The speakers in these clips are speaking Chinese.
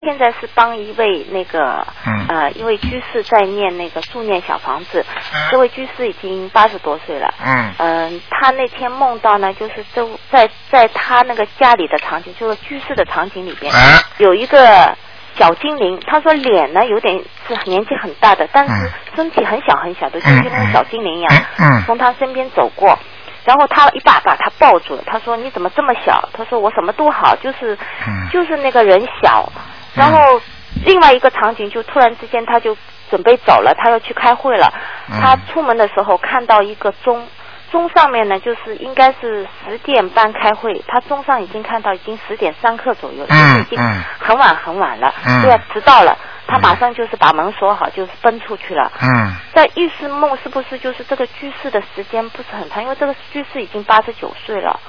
现在是帮一位那个一位居士在念那个助念小房子，这位居士已经80多岁了。他那天梦到呢，就是在他那个家里的场景，就是居士的场景里边，有一个小精灵。他说脸呢有点是年纪很大的，但是身体很小很小的，就像小精灵一样，从他身边走过。然后他一把把他抱住了，他说你怎么这么小？他说我什么都好，就是那个人小。然后另外一个场景就突然之间他就准备走了，他要去开会了。他出门的时候看到一个钟上面呢就是应该是10点半开会，他钟上已经看到已经10点3刻左右了，就是已经很晚了，对啊，迟到了。他马上就是把门锁好，就是奔出去了。在预示梦是不是就是这个居士的时间不是很长，因为这个居士已经89岁了。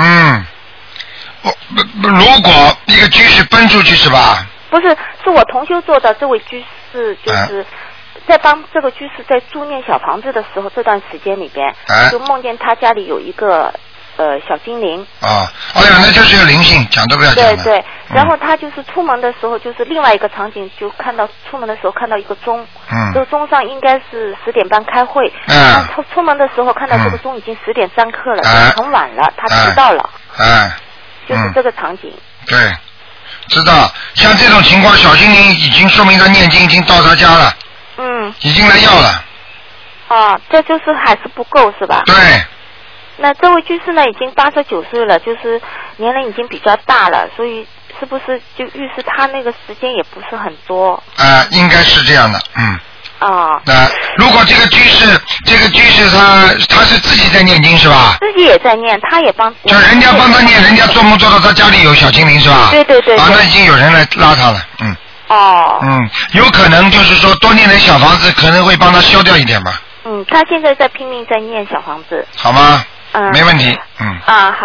如果一个居士奔出去是吧？ 不是，是我同修做的这位居士，就是在帮这个居士在助念小房子的时候，这段时间里边，就梦见他家里有一个小精灵。哎呀，那就是有灵性，讲都不要讲了。 对，然后他就是出门的时候，就是另外一个场景，就看到出门的时候看到一个钟，这个钟上应该是10点半开会。他出门的时候看到这个钟已经10点3刻了，就很晚了，他迟到了。就是这个场景。 对，知道。像这种情况，小精灵已经说明他念经已经到他家了。已经来要了。 这就是还是不够是吧？ 对。 那这位居士呢，已经89岁了，就是年龄已经比较大了，所以是不是就预示他那个时间也不是很多？ 应该是这样的，如果这个居士他是自己在念经是吧？ 自己也在念，他也帮。 就人家帮他念，人家做梦做到他家里有小精灵是吧？ 对。 那已经有人来拉他了，有可能就是说多念点小房子，可能会帮他消掉一点吧。 他现在在拼命在念小房子。 好吗？没问题。 好。